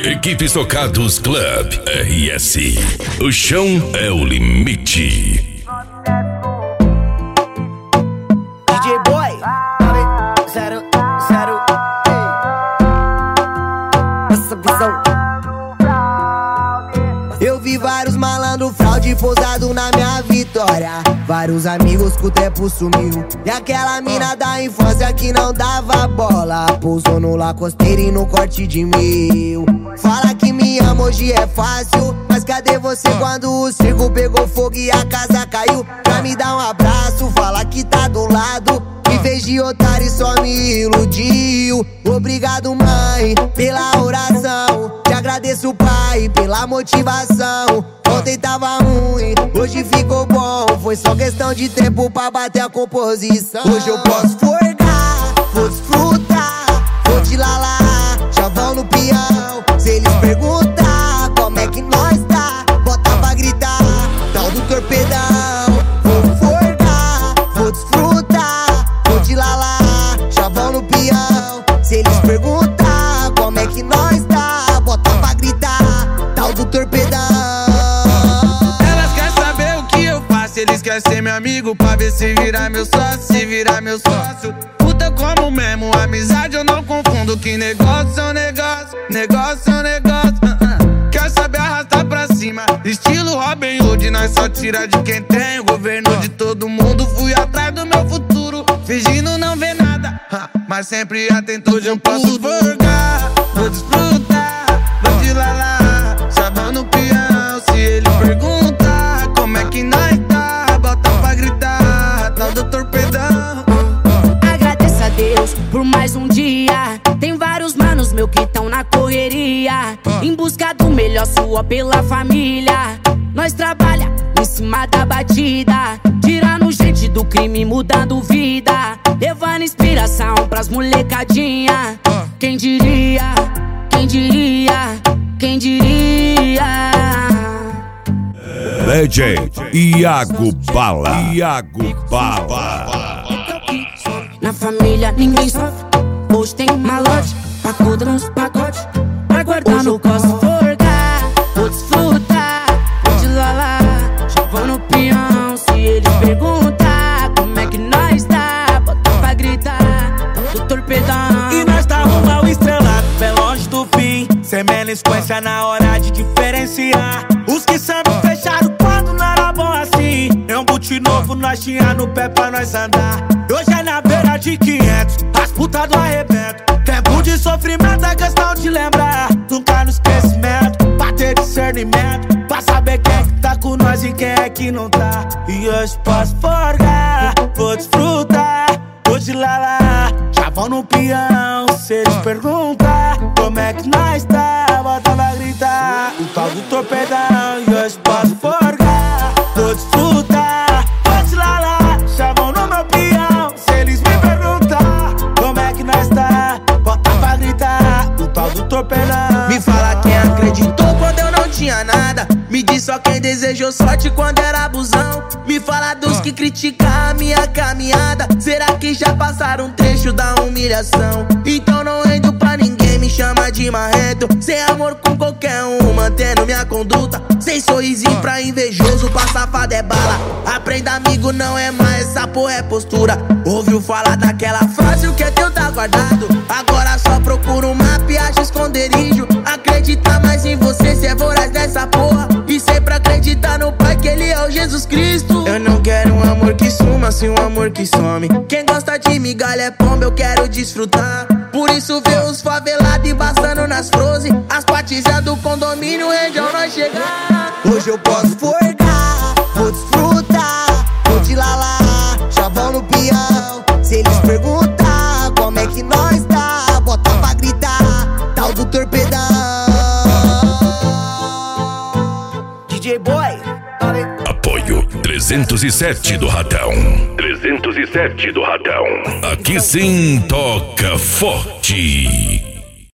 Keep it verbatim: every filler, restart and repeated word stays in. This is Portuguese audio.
Equipe Socados Club R S. O chão é o limite. D J Boy, zero, zero, essa visão. Eu vi vários malandro fraude pousado na minha vitória. Vários amigos que o tempo sumiu. E aquela mina da infância que não dava bola pousou no Lacosteiro e no corte de mil. Fala que me ama, hoje é fácil, mas cadê você quando o circo pegou fogo e a casa caiu? Pra me dar um abraço, fala que tá do lado. Em vez de otário só me iludiu. Obrigado mãe, pela oração. Te agradeço pai, pela motivação. Ontem tava ruim, hoje ficou bom. Foi só questão de tempo pra bater a composição. Hoje eu posso forgar, vou desfrutar, vou te lalar, chavão no peão. Se eles perguntar como é que nós tá, bota pra gritar, tal do torpedão. Vou forgar, vou desfrutar, vou te lalar, chavão no peão. Se eles perguntar como é que nós tá, bota pra gritar, tal do torpedão. Elas querem saber o que eu faço, eles querem ser meu amigo pra ver se virar meu sócio, se virar meu sócio. Puta como mesmo, amizade eu não confundo, que negócio é um negócio, negócio é um negócio. uh -uh. Quer saber arrastar pra cima, estilo Robin Hood, nós só tira de quem tem. O governo de todo mundo, fui atrás do meu futuro, fingindo não ver nada, uh, mas sempre atento. Hoje eu posso forgar, vou desfrutar, vou te lalar, chavão no peão. Se ele perguntar como é que nós tá, bota pra gritar, tal do torpedão. Agradeço a Deus por mais um dia. Tem vários manos meu que tão na correria, em busca do melhor, sua pela família. Nós trabalha em cima da batida, tirando gente do crime, mudando vida, levando inspiração pras molecadinha. Quem diria, quem diria, quem diria. D J Iago Bala. Iago Bala. Na família ninguém sofre, hoje tem malote, pacuda nos pacotes, pra guardar no costas. Forgar, vou desfrutar, vou te lalar, chavão no peão. Se eles perguntar como é que nós tá, bota pra gritar, do torpedão. E nós tá rumo ao estrelado, bem longe do fim, sem melisquência na hora de diferenciar. Os que sabem fecharam quando não era bom assim. É um boot novo, nós tinha no pé pra nós andar. Hoje é na beira de quinhentos, as putas do arrebento. Tempo de sofrimento é questão de lembrar, nunca no esquecimento, pra ter discernimento, pra saber quem é que tá com nós e quem é que não tá. E hoje posso forgar, vou desfrutar, vou te lalar, chavão no peão. Se eles perguntar como é que nós tá, bota pra gritar, o tal do torpedão. E hoje posso forgar, vou desfrutar, vou te lalar, chavão no meu peão. Se eles me perguntar como é que nós tá, bota pra gritar, o tal do torpedão. Me fala quem acreditou quando eu não tinha nada, me diz só quem desejou sorte quando era abusão. Me fala dos que criticam a minha caminhada, será que já passaram um trecho da humilhação? Então não rendo pra ninguém, me chama de marrento, sem amor com qualquer um, mantendo minha conduta, sem sorrisinho pra invejoso, pra safado é bala. Aprenda amigo, não é mais, essa porra é postura. Ouviu falar daquela frase, o que é teu tá guardado, agora só procura um mapa e acha esconderijo. Acredita mais em você, cê é voraz nessa porra, e sempre acreditar no Pai, que Ele é o Jesus Cristo. Eu não quero um amor que suma, sim um amor que some. Quem gosta de migalha é pomba, eu quero desfrutar. Por isso vê os favelados embaçando nas frozen, as patizas do condomínio, onde nós chegar. Hoje eu posso forgar, vou desfrutar, vou te lalar, chavão no peão. Se eles perguntar como é que nós tá, bota pra gritar, tal do torpedão. D J Boy, Apoio trezentos e sete do Ratão. trezentos e sete do Ratão. Aqui sim toca forte.